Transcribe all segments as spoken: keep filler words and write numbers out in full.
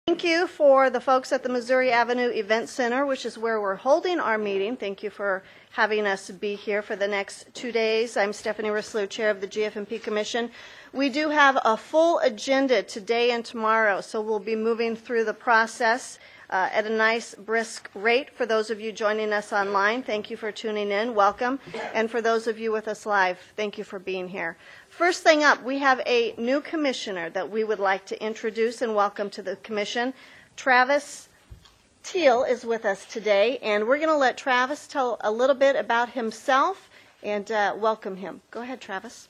Thank you for the folks at the Missouri Avenue Event Center, which is where we're holding our meeting. Thank you for having us be here for the next two days. I'm Stephanie Rislow, Chair of the G F M P Commission. We do have a full agenda today and tomorrow, so we'll be moving through the process uh, at a nice, brisk rate. For those of you joining us online, thank you for tuning in. Welcome. And for those of you with us live, thank you for being here. First thing up, we have a new commissioner that we would like to introduce and welcome to the commission. Travis Teal is with us today, and we're going to let Travis tell a little bit about himself and uh, welcome him. Go ahead, Travis.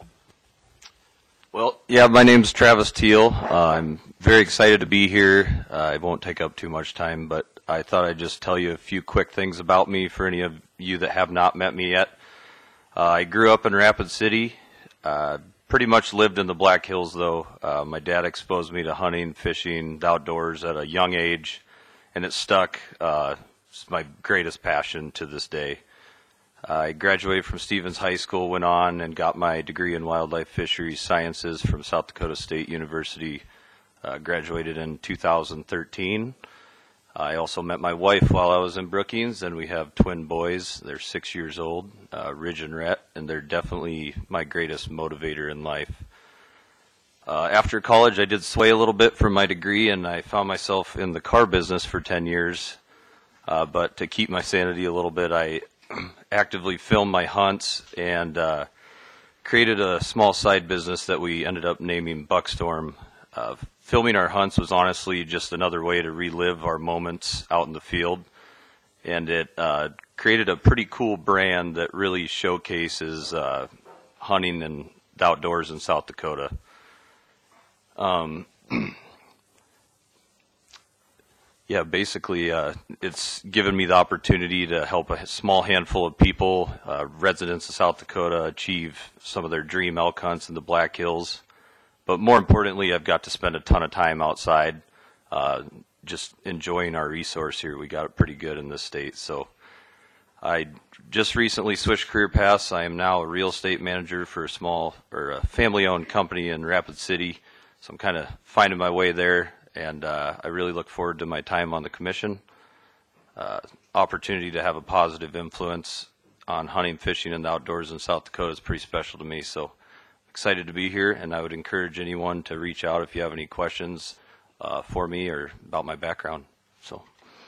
Well, yeah, my name's Travis Teal. Uh, I'm very excited to be here. Uh, I won't take up too much time, but I thought I'd just tell you a few quick things about me for any of you that have not met me yet. Uh, I grew up in Rapid City. Uh, pretty much lived in the Black Hills, though. Uh, my dad exposed me to hunting, fishing, the outdoors at a young age, and it stuck. Uh, it's my greatest passion to this day. Uh, I graduated from Stevens High School, went on and got my degree in wildlife fisheries sciences from South Dakota State University. Uh, graduated in two thousand thirteen. I also met my wife while I was in Brookings, and we have twin boys. They're six years old, uh, Ridge and Rhett, and they're definitely my greatest motivator in life. Uh, after college, I did sway a little bit for my degree, and I found myself in the car business for ten years. Uh, but to keep my sanity a little bit, I actively filmed my hunts and uh, created a small side business that we ended up naming Buckstorm. Uh, filming our hunts was honestly just another way to relive our moments out in the field, and it uh, created a pretty cool brand that really showcases uh, hunting and the outdoors in South Dakota. Um, yeah, basically uh, it's given me the opportunity to help a small handful of people, uh, residents of South Dakota, achieve some of their dream elk hunts in the Black Hills. But more importantly, I've got to spend a ton of time outside, uh, just enjoying our resource here. We got it pretty good in this state. So I just recently switched career paths. I am now a real estate manager for a small or a family-owned company in Rapid City. So I'm kind of finding my way there, and uh, I really look forward to my time on the commission. Uh, opportunity to have a positive influence on hunting, fishing, and the outdoors in South Dakota is pretty special to me. So excited to be here, and I would encourage anyone to reach out if you have any questions uh, for me or about my background. So,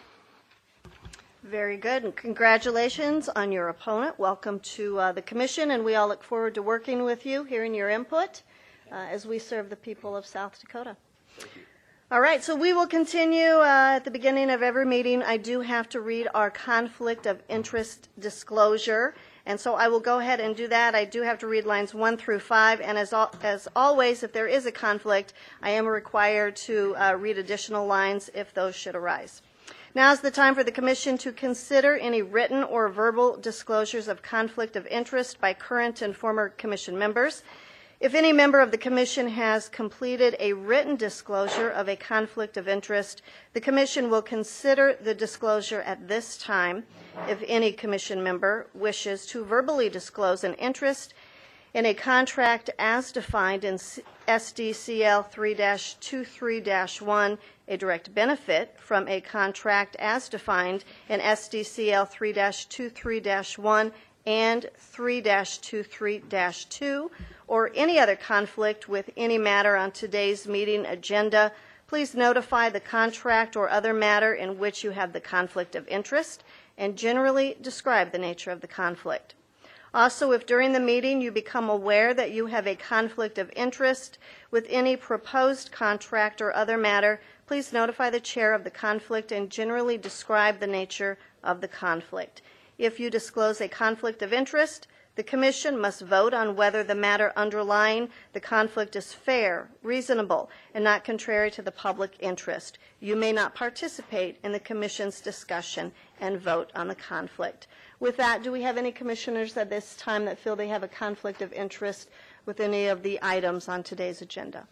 Very good, and congratulations on your opponent. Welcome to uh, the commission, and we all look forward to working with you, hearing your input uh, as we serve the people of South Dakota. thank you. All right, so we will continue uh, at the beginning of every meeting. I do have to read our conflict of interest disclosure. And so I will go ahead and do that. I do have to read lines one through five, and as al as always, if there is a conflict, I am required to uh, read additional lines if those should arise. Now is the time for the Commission to consider any written or verbal disclosures of conflict of interest by current and former Commission members. If any member of the Commission has completed a written disclosure of a conflict of interest, the Commission will consider the disclosure at this time. If any Commission member wishes to verbally disclose an interest in a contract as defined in S D C L three dash twenty-three dash one, a direct benefit from a contract as defined in S D C L three dash twenty-three dash one and three dash twenty-three dash two, or any other conflict with any matter on today's meeting agenda, please notify the contract or other matter in which you have the conflict of interest and generally describe the nature of the conflict. Also, if during the meeting you become aware that you have a conflict of interest with any proposed contract or other matter, please notify the chair of the conflict and generally describe the nature of the conflict. If you disclose a conflict of interest, the Commission must vote on whether the matter underlying the conflict is fair, reasonable, and not contrary to the public interest. You may not participate in the Commission's discussion and vote on the conflict. With that, do we have any commissioners at this time that feel they have a conflict of interest with any of the items on today's agenda?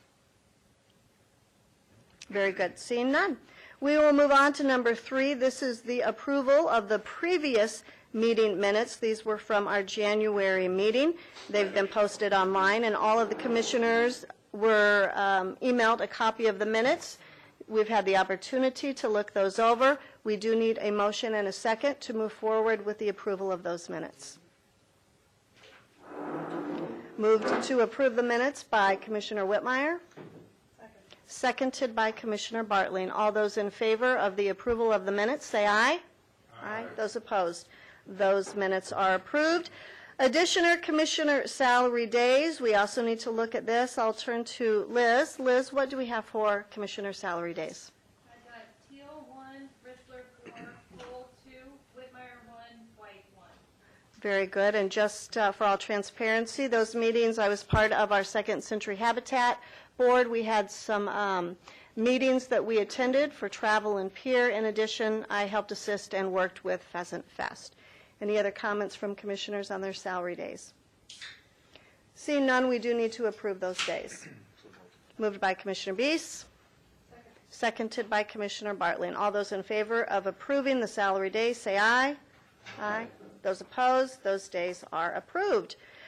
Very good. Seeing none. We will move on to number three. This is the approval of the previous meeting minutes. These were from our January meeting. They've been posted online, and all of the commissioners were um, emailed a copy of the minutes. we've had the opportunity to look those over. We do need a motion and a second to move forward with the approval of those minutes. Moved to approve the minutes by Commissioner Whitmire. Seconded by Commissioner Bartling. All those in favor of the approval of the minutes, say aye. Aye. Those opposed, those minutes are approved. Additional Commissioner salary days, we also need to look at this. I'll turn to Liz. Liz, what do we have for Commissioner salary days? I've got Teal one, Fritzler four, Cole two, Whitmire one, White one. Very good. And just uh, for all transparency, those meetings, I was part of our Second Century Habitat Board. We had some um, meetings that we attended for travel and peer. In addition, I helped assist and worked with Pheasant Fest. Any other comments from commissioners on their salary days? Seeing none, we do need to approve those days. Moved by Commissioner Beese. Seconded by Commissioner Bartling. All those in favor of approving the salary days, say aye. Aye. Those opposed, those days are approved.